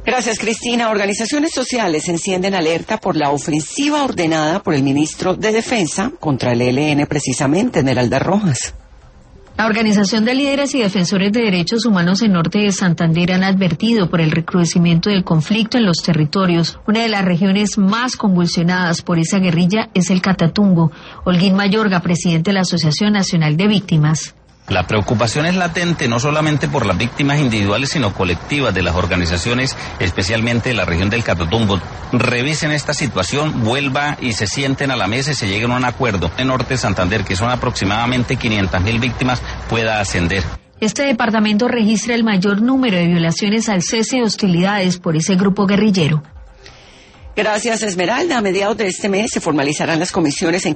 Gracias, Cristina. Organizaciones sociales encienden alerta por la ofensiva ordenada por el ministro de Defensa contra el ELN, precisamente, Esmeralda Rojas. La Organización de Líderes y Defensores de Derechos Humanos en Norte de Santander han advertido por el recrudecimiento del conflicto en los territorios. Una de las regiones más convulsionadas por esa guerrilla es el Catatumbo. Holguín Mayorga, presidente de la Asociación Nacional de Víctimas. La preocupación es latente no solamente por las víctimas individuales, sino colectivas de las organizaciones, especialmente de la región del Catatumbo. Revisen esta situación, vuelva y se sienten a la mesa y se lleguen a un acuerdo. En Norte de Santander, que son aproximadamente 500.000 víctimas, pueda ascender. Este departamento registra el mayor número de violaciones al cese de hostilidades por ese grupo guerrillero. Gracias, Esmeralda. A mediados de este mes se formalizarán las comisiones en